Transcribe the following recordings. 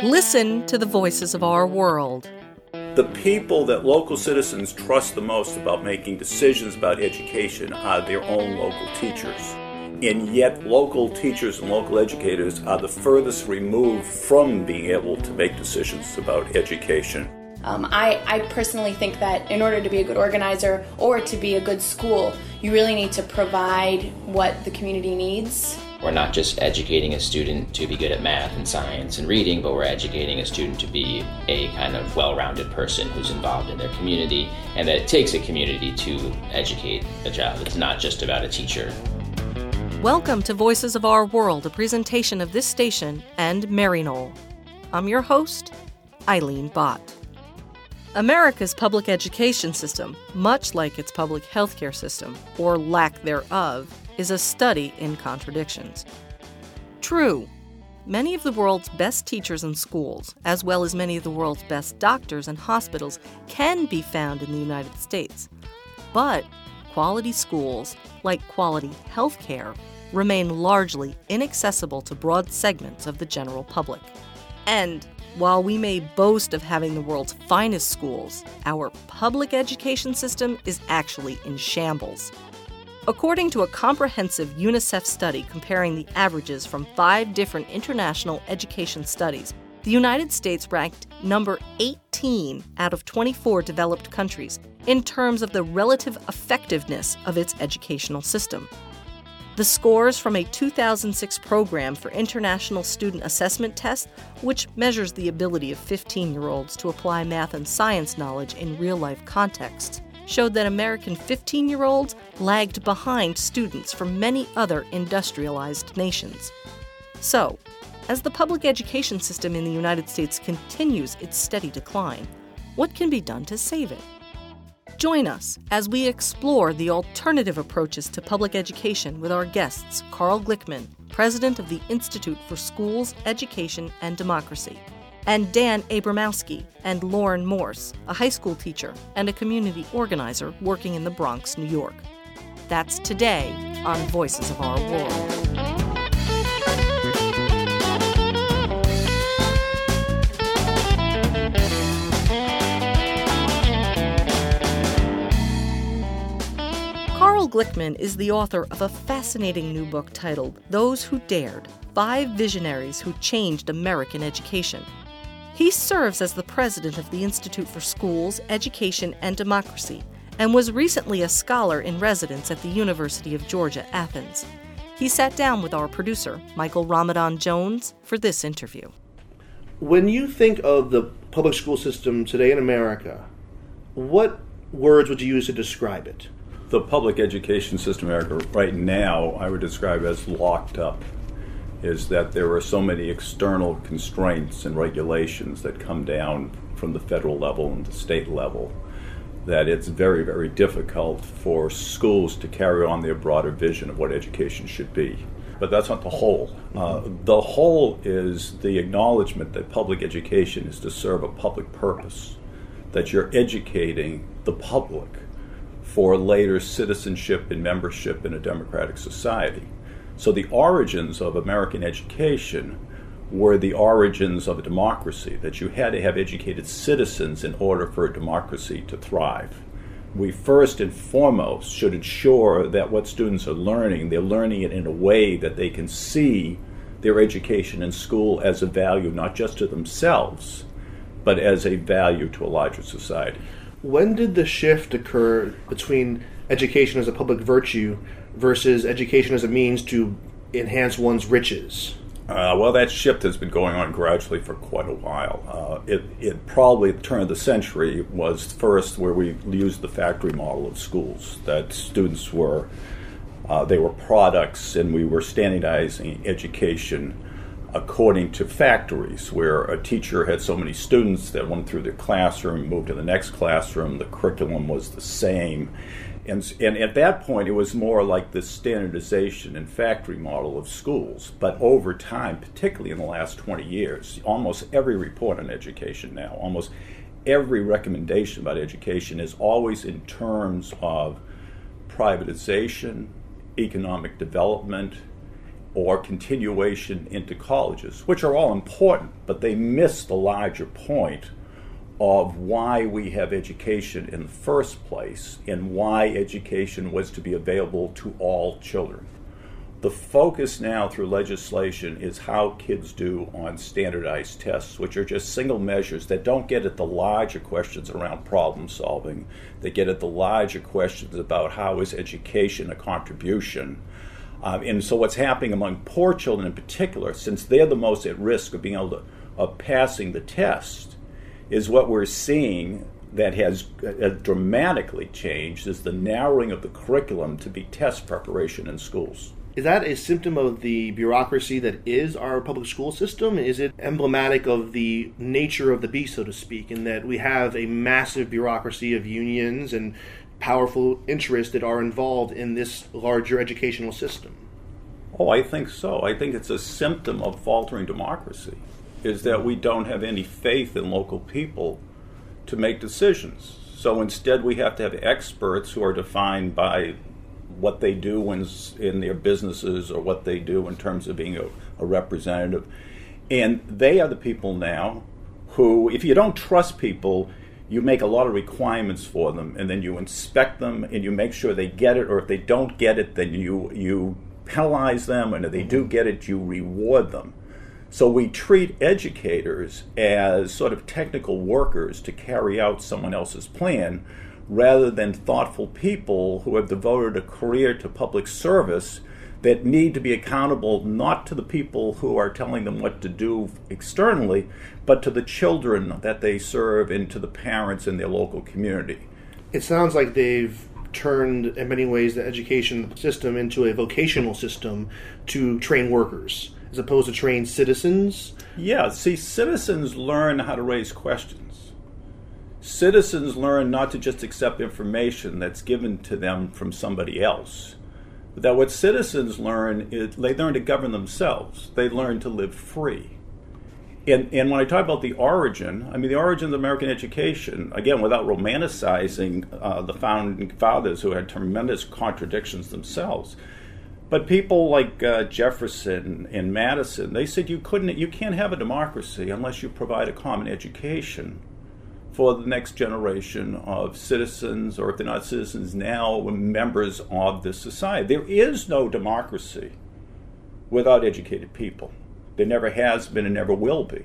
Listen to the voices of our world. The people that local citizens trust the most about making decisions about education are their own local teachers. And yet local teachers and local educators are the furthest removed from being able to make decisions about education. I personally think that in order to be a good organizer or to be a good school, you really need to provide what the community needs. We're not just educating a student to be good at math and science and reading, but we're educating a student to be a kind of well-rounded person who's involved in their community, and that it takes a community to educate a child. It's not just about a teacher. Welcome to Voices of Our World, a presentation of this station and Maryknoll. I'm your host, Eileen Bott. America's public education system, much like its public healthcare system, or lack thereof, is a study in contradictions. True, many of the world's best teachers and schools, as well as many of the world's best doctors and hospitals, can be found in the United States. But quality schools, like quality healthcare, remain largely inaccessible to broad segments of the general public. And while we may boast of having the world's finest schools, our public education system is actually in shambles. According to a comprehensive UNICEF study comparing the averages from 5 different international education studies, the United States ranked number 18 out of 24 developed countries in terms of the relative effectiveness of its educational system. The scores from a 2006 program for International Student Assessment Test, which measures the ability of 15-year-olds to apply math and science knowledge in real-life contexts, showed that American 15-year-olds lagged behind students from many other industrialized nations. So, as the public education system in the United States continues its steady decline, what can be done to save it? Join us as we explore the alternative approaches to public education with our guests, Carl Glickman, president of the Institute for Schools, Education, and Democracy, and Dan Abramowski and Lauren Morse, a high school teacher and a community organizer working in the Bronx, New York. That's today on Voices of Our World. Carl Glickman is the author of a fascinating new book titled Those Who Dared: 5 Visionaries Who Changed American Education. He serves as the president of the Institute for Schools, Education, and Democracy, and was recently a scholar in residence at the University of Georgia, Athens. He sat down with our producer, Michael Ramadan Jones, for this interview. When you think of the public school system today in America, what words would you use to describe it? The public education system in America right now, I would describe as locked up, is that there are so many external constraints and regulations that come down from the federal level and the state level that it's very, very difficult for schools to carry on their broader vision of what education should be. But that's not the whole. The whole is the acknowledgement that public education is to serve a public purpose, that you're educating the public for later citizenship and membership in a democratic society. So the origins of American education were the origins of a democracy, that you had to have educated citizens in order for a democracy to thrive. We first and foremost should ensure that what students are learning, they're learning it in a way that they can see their education in school as a value not just to themselves, but as a value to a larger society. When did the shift occur between education as a public virtue versus education as a means to enhance one's riches? Well, that shift has been going on gradually for quite a while. It probably, at the turn of the century, was first where we used the factory model of schools, that students were, they were products, and we were standardizing education according to factories, where a teacher had so many students that went through their classroom, moved to the next classroom, the curriculum was the same. And at that point, it was more like the standardization and factory model of schools. But over time, particularly in the last 20 years, almost every report on education now, almost every recommendation about education is always in terms of privatization, economic development, or continuation into colleges, which are all important, but they miss the larger point of why we have education in the first place and why education was to be available to all children. The focus now through legislation is how kids do on standardized tests, which are just single measures that don't get at the larger questions around problem solving. They get at the larger questions about how is education a contribution. And so what's happening among poor children in particular, since they're the most at risk of being able to, of passing the test, is what we're seeing that has dramatically changed is the narrowing of the curriculum to be test preparation in schools. Is that a symptom of the bureaucracy that is our public school system? Is it emblematic of the nature of the beast, so to speak, in that we have a massive bureaucracy of unions and powerful interests that are involved in this larger educational system? Oh, I think so. I think it's a symptom of faltering democracy, is that we don't have any faith in local people to make decisions. So instead we have to have experts who are defined by what they do in their businesses or what they do in terms of being a representative. And they are the people now who, if you don't trust people, you make a lot of requirements for them, and then you inspect them and you make sure they get it, or if they don't get it, then you penalize them, and if they do get it, you reward them. So we treat educators as sort of technical workers to carry out someone else's plan, rather than thoughtful people who have devoted a career to public service that need to be accountable not to the people who are telling them what to do externally, but to the children that they serve and to the parents in their local community. It sounds like they've turned, in many ways, the education system into a vocational system to train workers, as opposed to train citizens. Yeah, see, citizens learn how to raise questions. Citizens learn not to just accept information that's given to them from somebody else. But that what citizens learn is they learn to govern themselves. They learn to live free. And when I talk about the origin, I mean the origin of American education, again, without romanticizing the founding fathers who had tremendous contradictions themselves. But people like Jefferson and Madison, they said you can't have a democracy unless you provide a common education for the next generation of citizens, or if they're not citizens now, members of this society. There is no democracy without educated people. There never has been and never will be.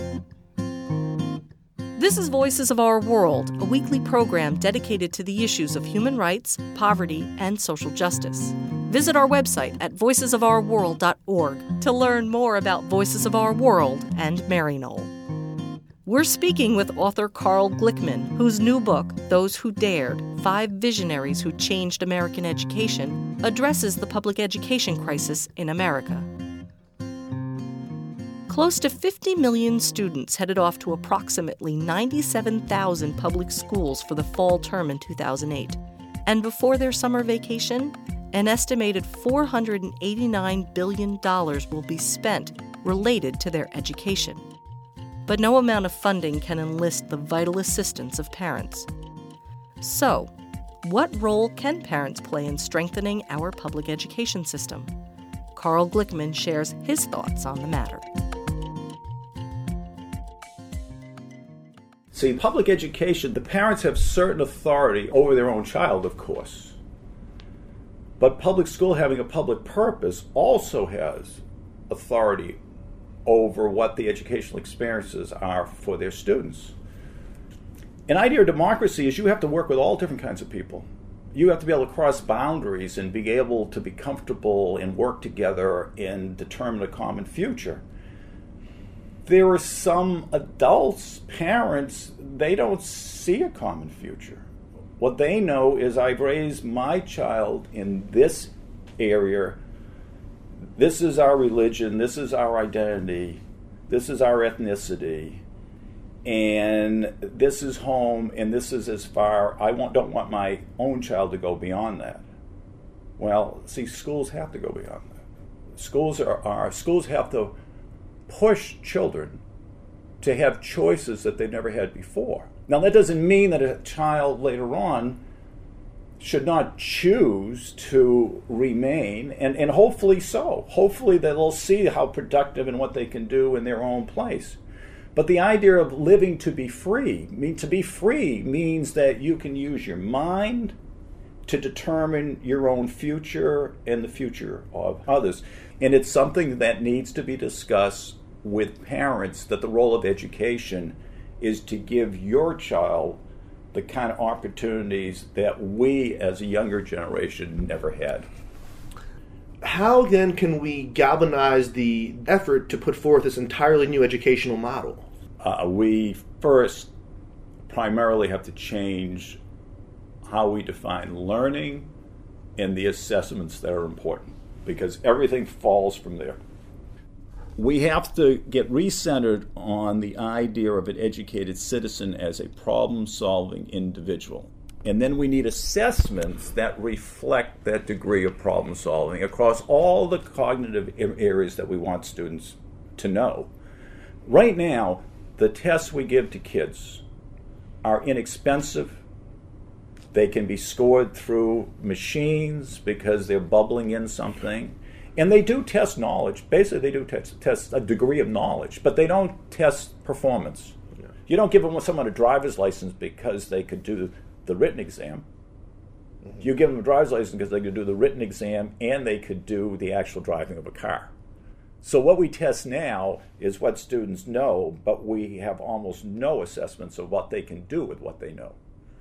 This is Voices of Our World, a weekly program dedicated to the issues of human rights, poverty, and social justice. Visit our website at voicesofourworld.org to learn more about Voices of Our World and Maryknoll. We're speaking with author Carl Glickman, whose new book, Those Who Dared, 5 Visionaries Who Changed American Education, addresses the public education crisis in America. Close to 50 million students headed off to approximately 97,000 public schools for the fall term in 2008. And before their summer vacation, an estimated $489 billion will be spent related to their education. But no amount of funding can enlist the vital assistance of parents. So, what role can parents play in strengthening our public education system? Carl Glickman shares his thoughts on the matter. See, public education, the parents have certain authority over their own child, of course. But public school, having a public purpose, also has authority over what the educational experiences are for their students. An idea of democracy is you have to work with all different kinds of people. You have to be able to cross boundaries and be able to be comfortable and work together and determine a common future. There are some adults, parents, they don't see a common future. What they know is I've raised my child in this area. This is our religion, this is our identity, this is our ethnicity, and this is home, and this is as far. I don't want my own child to go beyond that. Well, see, schools have to go beyond that. Schools have to push children to have choices that they've never had before. Now, that doesn't mean that a child later on should not choose to remain, and hopefully so. Hopefully they'll see how productive and what they can do in their own place. But the idea of living to be free means that you can use your mind to determine your own future and the future of others. And it's something that needs to be discussed with parents, that the role of education is to give your child the kind of opportunities that we as a younger generation never had. How then can we galvanize the effort to put forth this entirely new educational model? We first primarily have to change how we define learning and the assessments that are important, because everything falls from there. We have to get recentered on the idea of an educated citizen as a problem-solving individual. And then we need assessments that reflect that degree of problem-solving across all the cognitive areas that we want students to know. Right now, the tests we give to kids are inexpensive. They can be scored through machines because they're bubbling in something. And they do test knowledge. Basically, they do test a degree of knowledge, but they don't test performance. Yeah. You don't give someone a driver's license because they could do the written exam. Mm-hmm. You give them a driver's license because they could do the written exam and they could do the actual driving of a car. So what we test now is what students know, but we have almost no assessments of what they can do with what they know.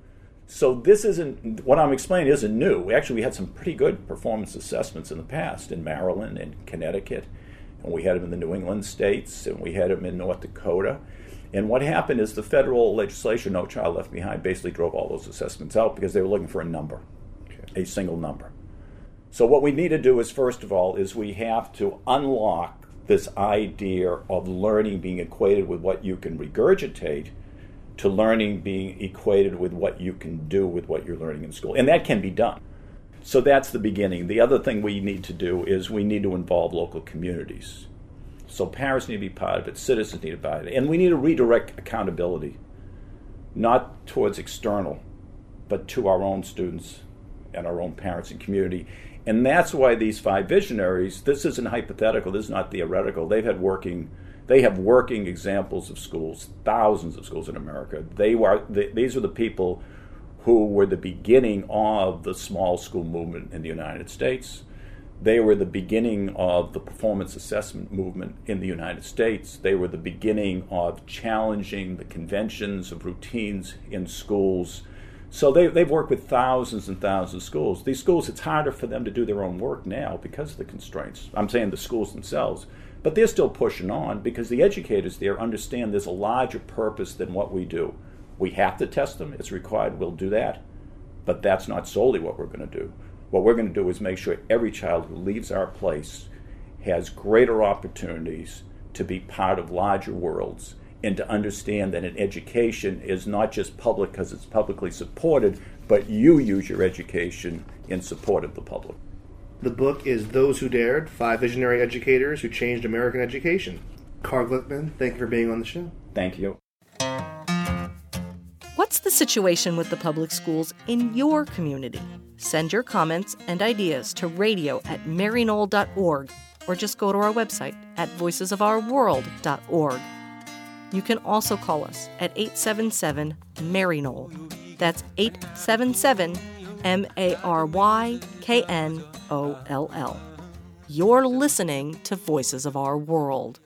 So this isn't, what I'm explaining isn't new. We had some pretty good performance assessments in the past in Maryland and Connecticut, and we had them in the New England states, and we had them in North Dakota. And what happened is the federal legislation, No Child Left Behind, basically drove all those assessments out because they were looking for a number, a single number. So what we need to do is, first of all, is we have to unlock this idea of learning being equated with what you can regurgitate to learning being equated with what you can do with what you're learning in school. And that can be done. So that's the beginning. The other thing we need to do is we need to involve local communities. So parents need to be part of it, citizens need to be part of it. And we need to redirect accountability, not towards external, but to our own students and our own parents and community. And that's why these 5 visionaries, this isn't hypothetical, this is not theoretical. They have working examples of schools, thousands of schools in America. These are the people who were the beginning of the small school movement in the United States. They were the beginning of the performance assessment movement in the United States. They were the beginning of challenging the conventions of routines in schools. So they've worked with thousands and thousands of schools. These schools, it's harder for them to do their own work now because of the constraints. I'm saying the schools themselves. But they're still pushing on because the educators there understand there's a larger purpose than what we do. We have to test them. It's required. We'll do that. But that's not solely what we're going to do. What we're going to do is make sure every child who leaves our place has greater opportunities to be part of larger worlds and to understand that an education is not just public because it's publicly supported, but you use your education in support of the public. The book is Those Who Dared, 5 Visionary Educators Who Changed American Education. Carl Glickman, thank you for being on the show. Thank you. What's the situation with the public schools in your community? Send your comments and ideas to radio@maryknoll.org or just go to our website at voicesofourworld.org. You can also call us at 877-MARYKNOLL. That's 877-MARYKNOLL. You're listening to Voices of Our World.